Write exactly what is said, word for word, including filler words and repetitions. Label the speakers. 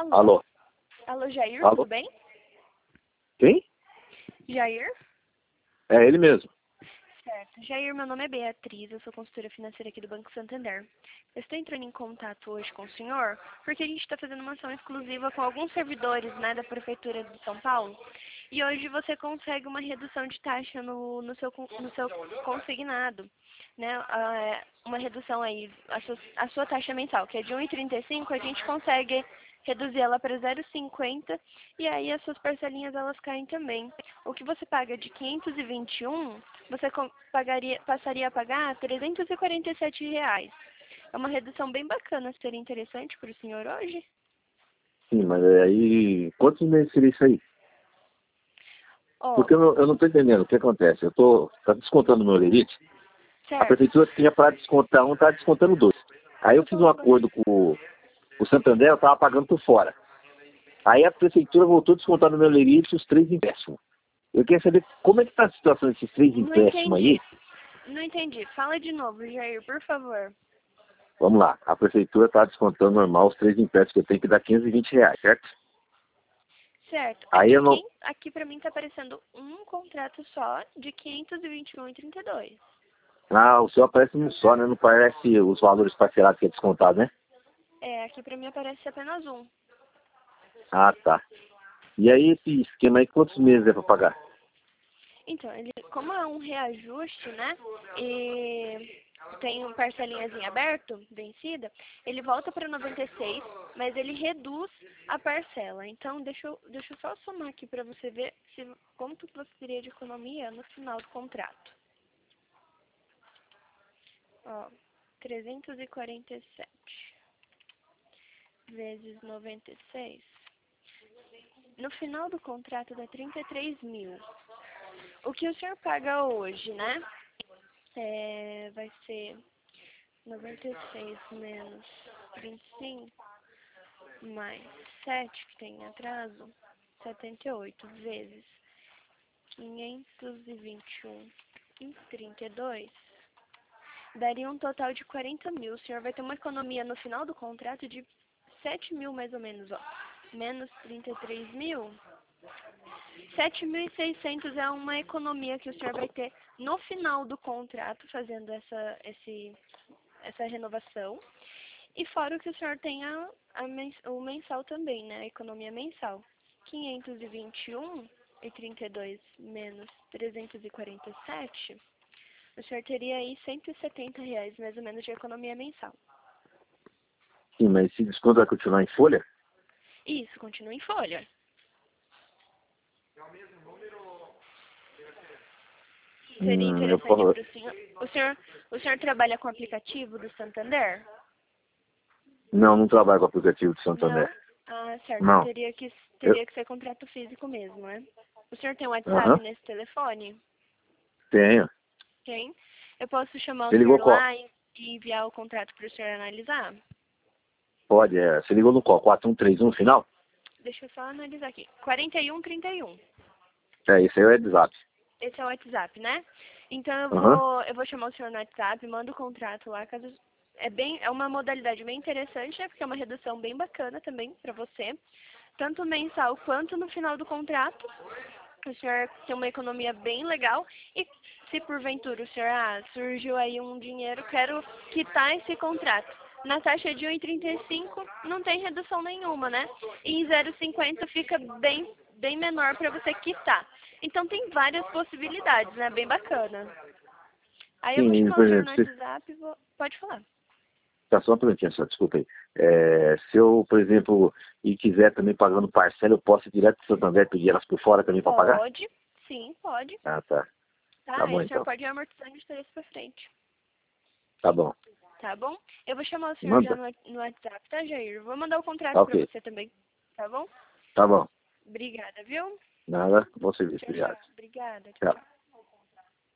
Speaker 1: Alô?
Speaker 2: Alô?
Speaker 1: Alô, Jair,
Speaker 2: Alô?
Speaker 1: tudo bem?
Speaker 2: Quem?
Speaker 1: Jair?
Speaker 2: É ele mesmo.
Speaker 1: Certo. Jair, meu nome é Beatriz, eu sou consultora financeira aqui do Banco Santander. Eu estou entrando em contato hoje com o senhor porque a gente está fazendo uma ação exclusiva com alguns servidores, né, da Prefeitura de São Paulo. E hoje você consegue uma redução de taxa no, no, seu, con- no seu consignado, né? Ah, uma redução aí, a sua, a sua taxa mensal, que é de um vírgula trinta e cinco, a gente consegue reduzir ela para zero vírgula cinquenta e aí as suas parcelinhas elas caem também. O que você paga de quinhentos e vinte e um, você com- pagaria, passaria a pagar trezentos e quarenta e sete reais. É uma redução bem bacana, seria interessante para o senhor hoje?
Speaker 2: Sim, mas aí... Quantos meses seria isso aí?
Speaker 1: Ó,
Speaker 2: Porque eu não, eu não tô entendendo o que acontece. Eu tô... Tá descontando meu lerite. A
Speaker 1: certo.
Speaker 2: prefeitura tinha para descontar um, tá descontando dois. Aí eu fiz um acordo com o, o Santander, eu tava pagando por fora. Aí a prefeitura voltou a descontar no meu lerite os três empréstimos. Eu queria saber como é que tá a situação desses três
Speaker 1: Não
Speaker 2: empréstimos aí.
Speaker 1: entendi. Não entendi. Fala de novo, Jair, por favor.
Speaker 2: Vamos lá. A prefeitura tá descontando normal os três empréstimos que eu tenho que dar quinhentos e vinte reais, certo?
Speaker 1: Certo.
Speaker 2: Aí
Speaker 1: Aqui,
Speaker 2: eu não...
Speaker 1: quem, aqui para mim está aparecendo um contrato só de quinhentos e vinte e um reais e trinta e dois.
Speaker 2: Ah, o seu aparece um só, né? Não parece os valores parcelados que é descontado, né?
Speaker 1: É, aqui para mim aparece apenas um.
Speaker 2: Ah, tá. E aí esse esquema aí, quantos meses é para pagar?
Speaker 1: Então, ele, como é um reajuste, né? E tem um parcelinhas em aberto, vencida, ele volta para noventa e seis, mas ele reduz a parcela. Então, deixa eu, deixa eu só somar aqui para você ver se, quanto que você teria de economia no final do contrato. Ó, trezentos e quarenta e sete vezes noventa e seis. No final do contrato dá trinta e três mil. O que o senhor paga hoje, né? É, vai ser noventa e seis menos vinte e cinco mais sete, que tem atraso, setenta e oito vezes quinhentos e vinte e um e trinta e dois, daria um total de quarenta mil. O senhor vai ter uma economia no final do contrato de sete mil mais ou menos, ó. Menos trinta e três mil. sete mil e seiscentos é uma economia que o senhor vai ter no final do contrato, fazendo essa, esse, essa renovação. E fora o que o senhor tem a, a mens, o mensal também, né? A economia mensal. quinhentos e vinte e um e trinta e dois menos trezentos e quarenta e sete, o senhor teria aí cento e setenta reais mais ou menos de economia mensal.
Speaker 2: Sim, mas esse desconto vai continuar em folha?
Speaker 1: Isso, continua em folha. Seria
Speaker 2: Hum, eu
Speaker 1: interessante
Speaker 2: posso...
Speaker 1: para o senhor. O senhor. O senhor trabalha com o aplicativo do Santander?
Speaker 2: Não, não trabalho com aplicativo de Santander.
Speaker 1: Não? Ah, certo.
Speaker 2: Não.
Speaker 1: Teria que,
Speaker 2: Eu...
Speaker 1: teria que ser contrato físico mesmo, né? O senhor tem um WhatsApp
Speaker 2: Aham,
Speaker 1: nesse telefone?
Speaker 2: tenho.
Speaker 1: Tem. Eu posso chamar o
Speaker 2: Você ligou
Speaker 1: senhor
Speaker 2: qual?
Speaker 1: lá e e enviar o contrato para o senhor analisar?
Speaker 2: Pode, é. Você ligou no qual? quatro um três um no final?
Speaker 1: Deixa eu só analisar aqui. quarenta e um trinta e um.
Speaker 2: É, isso aí é o WhatsApp.
Speaker 1: Esse é o WhatsApp, né? Então eu
Speaker 2: Aham.
Speaker 1: vou, eu vou chamar o senhor no WhatsApp, mando o contrato lá, caso é bem, é uma modalidade bem interessante, né? Porque é uma redução bem bacana também para você, tanto mensal quanto no final do contrato. O senhor tem uma economia bem legal e se porventura o senhor, ah, surgiu aí um dinheiro, quero quitar esse contrato. Na taxa de um vírgula trinta e cinco não tem redução nenhuma, né? E em zero vírgula cinquenta fica bem, bem menor para você quitar. Então tem várias possibilidades, né? Bem bacana. Aí eu vou
Speaker 2: Sim,
Speaker 1: chamar o
Speaker 2: por
Speaker 1: senhor no
Speaker 2: exemplo, se...
Speaker 1: WhatsApp e vou... Pode falar.
Speaker 2: Tá só uma perguntinha só, desculpa aí. É, se eu, por exemplo, e quiser também pagando parcela, eu posso ir direto do Santander pedir elas por fora também para pagar?
Speaker 1: Pode, sim, pode.
Speaker 2: Ah, tá.
Speaker 1: Tá?
Speaker 2: Tá
Speaker 1: Aí
Speaker 2: bom
Speaker 1: o senhor
Speaker 2: então.
Speaker 1: pode ir amortizando de trás para frente.
Speaker 2: Tá bom.
Speaker 1: Tá bom? Eu vou chamar o senhor já
Speaker 2: Manda.
Speaker 1: no, no WhatsApp, tá, Jair? Vou mandar o
Speaker 2: Tá
Speaker 1: contrato pra
Speaker 2: ok.
Speaker 1: você também, tá bom?
Speaker 2: Tá bom.
Speaker 1: Obrigada, viu?
Speaker 2: Nada, bom serviço.
Speaker 1: Tchau,
Speaker 2: Obrigado.
Speaker 1: tchau. Obrigada, tchau,
Speaker 2: Tchau.
Speaker 1: tchau.